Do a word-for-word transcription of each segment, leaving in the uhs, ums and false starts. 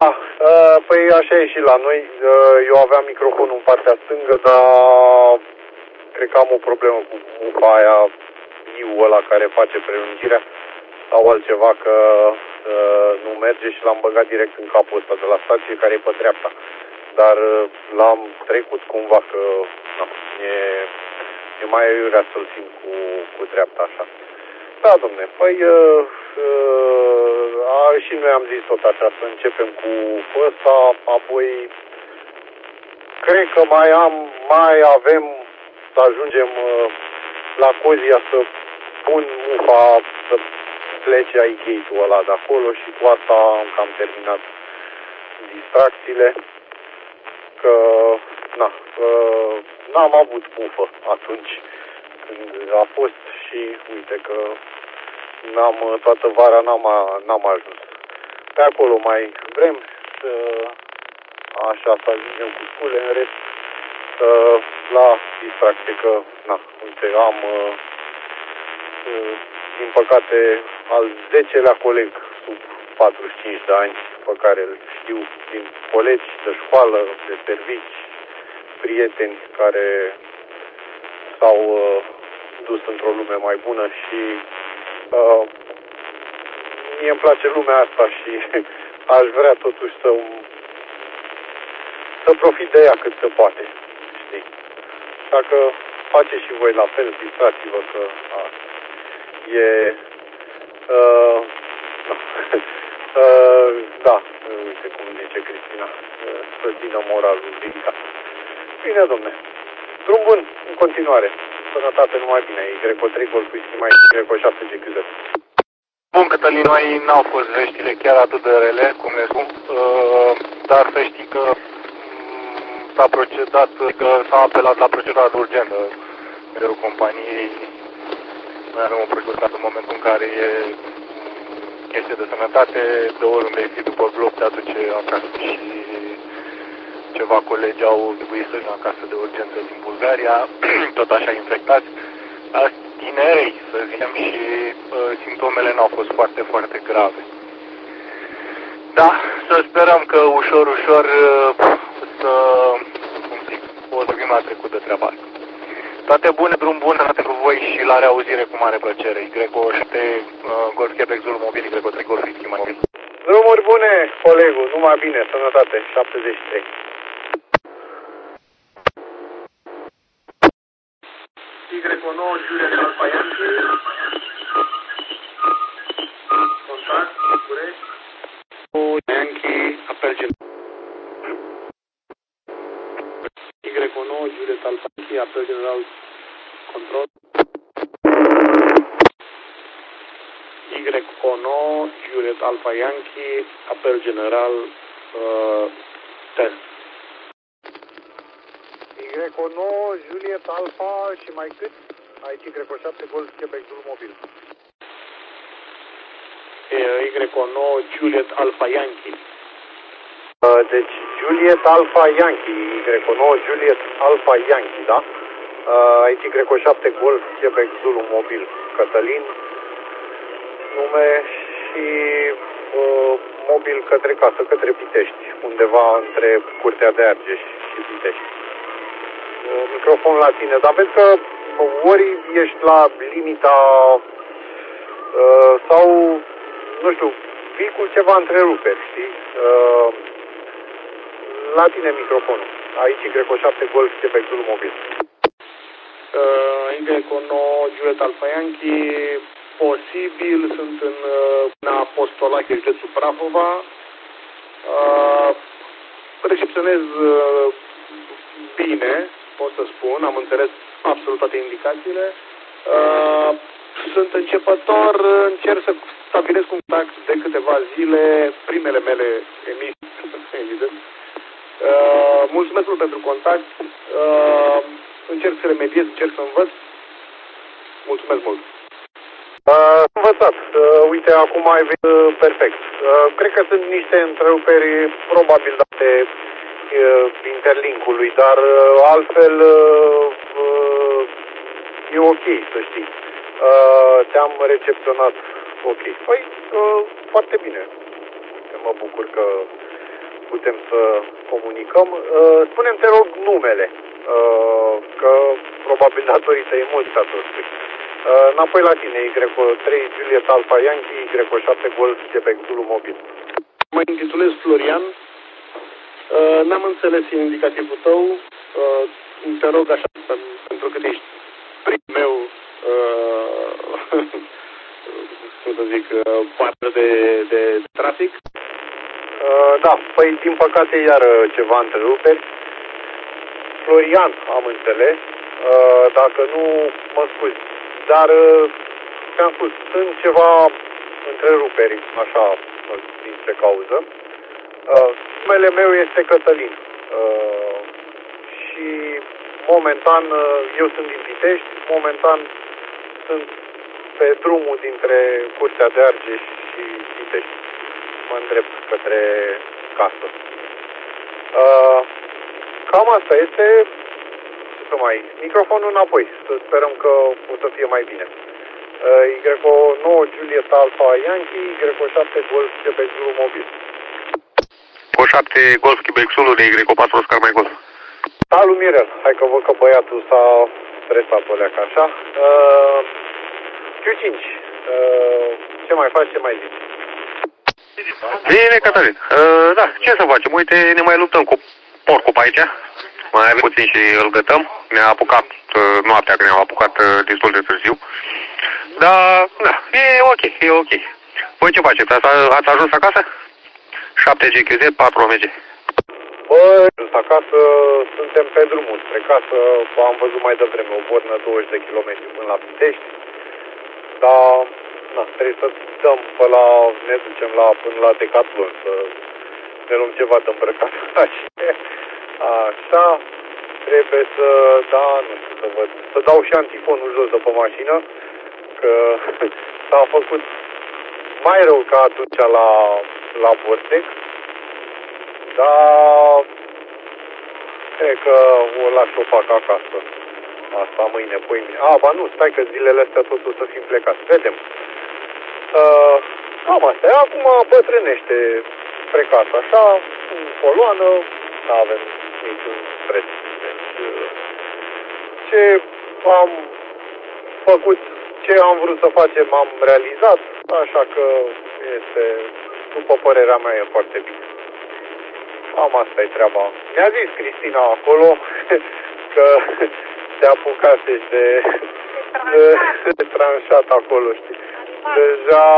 Ah, uh, păi așa e și la noi. Uh, eu aveam microfonul în partea stângă, dar cred că am o problemă cu mufa aia, iul ăla care face prelungirea sau altceva, că uh, nu merge și l-am băgat direct în capul ăsta de la stație, care e pe dreapta. Dar uh, l-am trecut cumva, că na, e, e mai aiurea să-l simt cu, cu dreapta așa. Da, domne, păi uh, uh, a, și noi am zis tot așa, să începem cu ăsta, apoi cred că mai am, mai avem să ajungem uh, la Cozia să pun mufa să plece ai gate-ul ăla de acolo și cu asta am cam terminat distracțiile, că na, uh, n-am avut mufă atunci când a fost și uite că n-am, toată vara n-am, n-am ajuns. Pe acolo mai vrem să, așa, să ajungem cu scule, în rest, să, la distracție, că, na, uite, am, din păcate, al zecelea coleg sub patruzeci și cinci de ani, pe care îl știu din colegi de școală, de servici, prieteni care s-au uh, dus într-o lume mai bună și uh, mie îmi place lumea asta și aș vrea totuși să să profit de ea cât se poate, știi? Dacă faceți și voi la fel, distrați-vă că a, e uh, uh, da, uite cum zice Cristina, să țină moralul ridicat. Bine, domne, drum bun, în continuare. Sănătate, numai bine. Y trei Golf Whisky mai Y șapte G Q Z. Bun, Cătălin, noi n-au fost veștile chiar atât de rele, cum ne spun, uh, dar să știi că s-a procedat, că s-a apelat la procedura de urgență în companiei. Noi avem o procedură în momentul în care e chestie de sănătate, de oriunde ai fi după bloc, te aduce acasă și ceva colegi au trebuit să vină acasă de urgență din Bulgaria, tot așa infectați. Tinerei, să zicem, și uh, simptomele n-au fost foarte, foarte grave. Da, să sperăm că ușor, ușor uh, să, cum zic, o să fim la trecut de treaba asta. Toate bune, drum bun pentru voi și la reauzire cu mare plăcere. Y șapte uh, Golf Quebec Zulu Mobil, Y trei Golf Whisky mai mobil. Drumuri bune, colegul, numai bine, sănătate, șaptezeci și trei. Y nouă, Juliet Alfa Yankee. Contact, București. Yankee, apel general. Y nouă, Juliet Alfa Yankee, apel general, control. Y nouă, Juliet Alfa Yankee, apel general, uh, test. Y nouă, Juliet Alfa și mai cât? Aici Y șapte Golf Quebec Zulu Mobil. Y nouă, Juliet Alfa Yankee. Uh, deci Juliet Alfa Yankee, Y nouă, Juliet Alfa Yankee, da? Uh, aici Y șapte Golf Quebec Zulu Mobil. Cătălin, nume și uh, mobil către casă, către Pitești, undeva între Curtea de Argeș și Pitești. Microfon la tine, dar vezi că ori ești la limita uh, sau, nu știu, vii cu ceva întreruperi, știi? Uh, la tine microfonul. Aici Y șapte Golf Quebec Zulu Mobil. Uh, Y nouă Juliet Alfa Yankee, posibil, sunt în uh, Apostolache, județul Prahova. Uh, recepționez uh, bine, pot să spun, am înțeles absolut toate indicațiile. Uh, sunt începător, încerc să stabilesc un contact de câteva zile, primele mele emisii, evident. Uh, mulțumesc mult pentru contact, uh, încerc să remediez, încerc să învăț. Mulțumesc mult! Uh, învățat. Uh, uite, acum ai venit uh, perfect. Uh, cred că sunt niște întreruperi probabil date uh, interlinkului, dar uh, altfel uh, uh, e ok, să știi. Uh, te-am recepționat ok. Păi, uh, foarte bine. Mă bucur că putem să comunicăm. Spune-mi, te rog, numele, că probabil datorită emoția să spui. Înapoi la tine, Y trei, Juliet Alpha Yankee, Y șapte, Golf, Quebec, Zulu, mobil. Mă intitulez Florian. N-am înțeles indicativul tău. Te rog așa, pentru că ești primul meu, cum să zic, parte de, de trafic. Da, păi din păcate iar ceva întreruperi. Florian, am înțeles. Dacă nu, mă scuzi. Dar, ți-am spus, sunt ceva întreruperi, așa, din ce cauză. Numele meu este Cătălin. Și momentan, eu sunt din Pitești, momentan sunt pe drumul dintre Curtea de Argeș și Pitești. Mă îndrept către casă. Cam asta este. Ce să mai... Microfonul înapoi, să sperăm că o să fie mai bine. Y nouă Juliet Alpha Yankee, Y șapte Golf Quebec Zulu mobil. O șapte Golf Quebec Zulu de Y patru Oscar mai Golf. Salut, Mirel. Hai că văd că băiatul s-a stresat pe leacă așa. Uh, Q cinci. Uh, ce mai faci, ce mai zici? Bine, Cătălin. Uh, da, ce să facem? Uite, ne mai luptăm cu porcul pe aici. Mai avem puțin și îl gătăm. Ne-a apucat uh, noaptea, că ne-am apucat uh, destul de târziu. Dar, da, e ok, e ok. Voi ce faceți? Ați, ați ajuns acasă? șapte G Q Z, patru O M G. Bă, acasă suntem pe drumul spre casă. Am văzut mai devreme o bornă douăzeci de kilometri până la Pitești. Dar, na, trebuie să dăm pe la, ne ducem la, până la Decathlon, să ne luăm ceva de îmbrăcat. Așa, trebuie să, da, nu știu, să văd, să dau și antifonul jos de pe mașină, că s-a făcut mai rău ca atunci la, la Vortex, dar cred că o las și o fac acasă. Asta mâine, pâine. A, ba nu, stai că zilele astea tot o să fim plecați. Vedem. Uh, cam asta. Acum bătrânește spre casă, așa, în coloană, nu avem niciun preț. Deci, ce am făcut, ce am vrut să facem, am realizat, așa că este, după părerea mea, e foarte bine. Cam asta e treaba. Mi-a zis Cristina acolo că te apucase de, de, de tranșat acolo, știi. Deja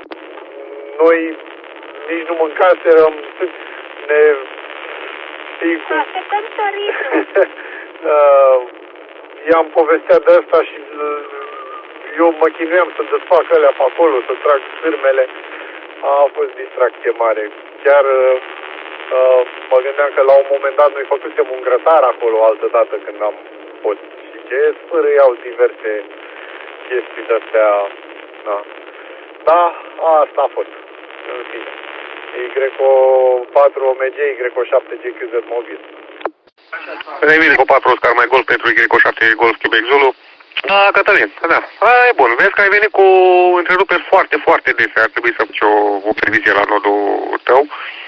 noi nici nu mâncaserăm, ne... Știi cum... Așteptăm săritul. uh, I-am povestea de asta și uh, eu mă chinuiam să desfac alea pe acolo, să trag sârmele. A fost distracție mare. Chiar uh, mă gândeam că la un moment dat noi făcusem un grătar acolo altă dată când am fost. Și ce spărâiau diverse chestii de-astea. Da. Da, asta a fost. În fine. Y patru O M G, Y șapte G Q Z mobil. Revine cu patru Oscar mai Golf pentru Y șapte Golf Quebec Zulu. Da, Cătălin, da. A, e bun. Vezi că ai venit cu întreruperi foarte, foarte dese. Ar trebui să faci o, o previzie la nodul tău.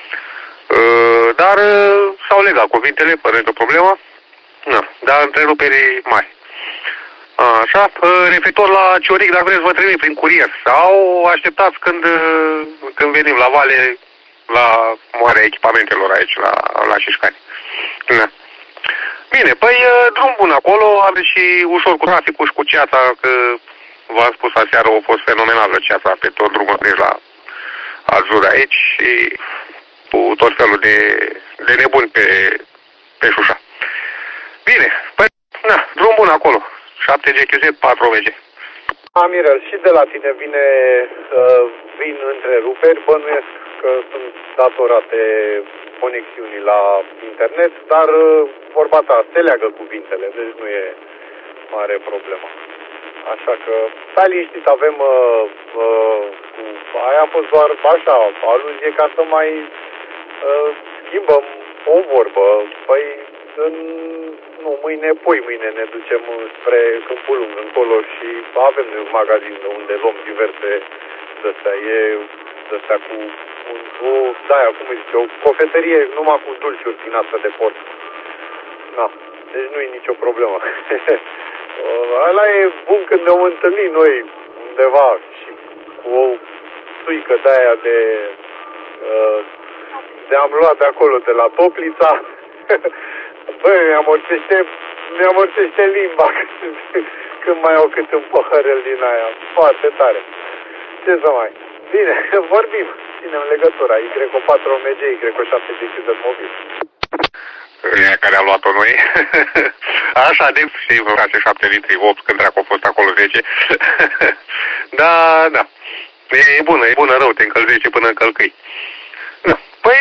Uh, dar uh, s-au legat cuvintele, fără nicio problemă. Da, dar întreruperi mari. Așa, referitor la Cioric, dacă vreți vă trimit prin curier sau așteptați când, când venim la vale, la moarea echipamentelor aici, la, la Șișcani. Da. Bine, păi drum bun acolo, aveți și ușor cu traficul și cu ceața, că v-am spus aseară, a fost fenomenală ceața pe tot drumul deci la Azur aici și cu tot felul de, de nebuni pe, pe Șușa. Bine, păi, na, drum bun acolo. șapte G Q Z, patru O M G. Amirel, și de la tine vine, uh, vin întreruperi, bănuiesc că sunt datorate conexiunii la internet, dar uh, vorba ta, se leagă cuvintele, deci nu e mare problemă. Așa că, stai liniștit, avem, uh, uh, cu, aia a fost doar așa, aluzie ca să mai uh, schimbăm o vorbă. Păi, în, nu, mâine, poi mâine ne ducem spre Câmpul Lung, încolo și avem un magazin unde luăm diverse de-astea, e de-astea cu un, o, de-aia, cum îi zice, o cofetărie numai cu dulciuri din asta de porc. Da, deci nu e nicio problemă. Ăla e bun când ne-am întâlnit noi undeva și cu o suică de-aia de... Uh, de am luat de acolo, de la Toplița. Băi, mi-amorțește, mi-amorțește limba când, când mai au câte un păhărel din aia. Foarte tare. Ce să mai... Bine, vorbim. Ținem legătura. Y patru O M G, Y șapte decidă mobil. Aia care a luat-o noi. Așa de și vrase șapte litri, opt, când dracu a fost acolo zece. Da, da. E bună, e bună rău, te încălzește până încălcăi. Da. Păi,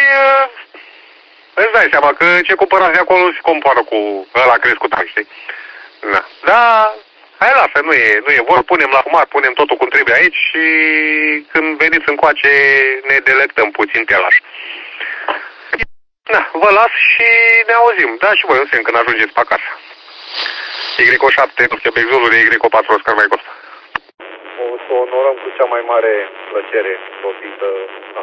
îți dai seama că ce cumpărați de acolo se compară cu ăla crescut, știi? Da. Da, hai lasă, nu e, nu e vor, punem la fumat, punem totul cum trebuie aici și când veniți încoace ne delectăm puțin pe laș. Da, vă las și ne auzim. Da, și voi, în semn, când ajungeți pe acasă. Y șapte, Quebec Zulu de Y patru Oscar Mike Golf. O să onorăm cu cea mai mare plăcere, profită da,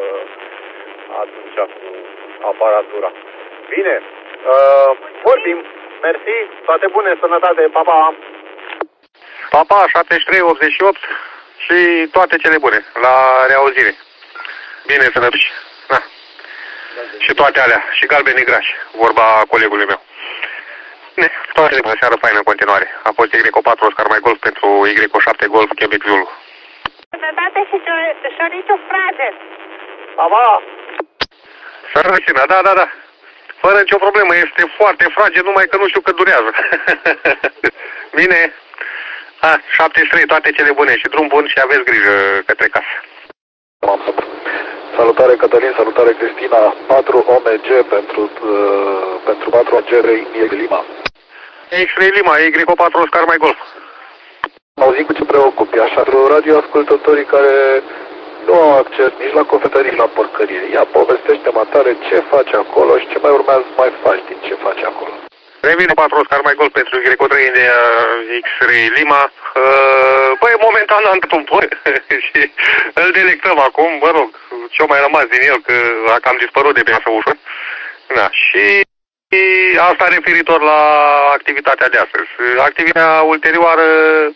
atunci cu aparatura. Bine, uh, vorbim. Mersi, toate bune, sănătate, pa, pa! Pa, pa, șaptezeci și trei optzeci și opt și toate cele bune. La reauzire. Bine, sănătoși. Da. Și toate alea, și galbeni grași, vorba colegului meu. Ne, toate de seară faină în continuare. A fost Y patru Oscar Mike Golf pentru Y șapte Golf Quebec Zulu. Sănătate și șoriciu frage. Ava! Sărăcina, da, da, da. Fără nicio problemă, este foarte frage, numai că nu știu cât durează. Bine. Ha, șaptezeci și trei, toate cele bune și drum bun și aveți grijă către casă. Salutare Cătălin, salutare Cristina, patru O M G pentru, uh, pentru patru O M G X Lima. X-Ray Lima, Y patru Oscar Mike Golf. Am auzit cu ce preocupi, așa, radioascultătorii care nu au acces nici la cofetării, nici la porcărie. Ia, povestește mă tare ce faci acolo și ce mai urmează să mai faci din ce faci acolo. Revine patru Oscar Mike Golf pentru Y trei de X-Ray Lima. Uh, băi, momentan am dat un por și îl delectăm acum, mă rog, ce-o mai rămas din el, că a cam dispărut de pe așa ușor. Da, și asta referitor la activitatea de astăzi. Activitatea ulterioară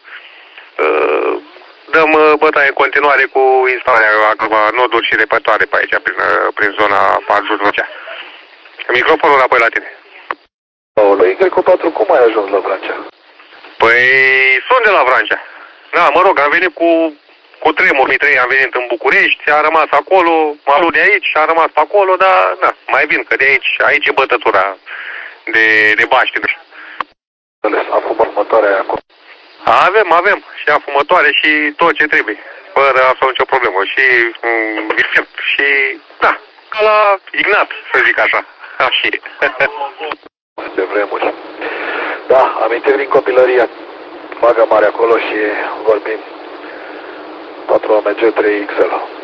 uh, dăm bătaie în continuare cu instalarea a noduri și repertoare pe aici, prin, prin zona Parjur-Vârcea. Microfonul înapoi la tine. Aolo, Y patru, cum ai ajuns la Vrancea? Păi, sunt de la Vrancea. Da, mă rog, am venit cu, cu tremur, trei, am venit în București, a rămas acolo, m-am luat de aici, a rămas pe acolo, dar, da, mai vin, că de aici, aici e bătătura de, de baștină. Afumătoarea aia acolo. Avem, avem, și afumătoare și tot ce trebuie, fără absolut nicio problemă, și um, și, da, ca la Ignat, să zic așa, așa e. De vremuri. Da, amintiri din copilărie. Bagă mare acolo și vorbim. patru O M G trei X L.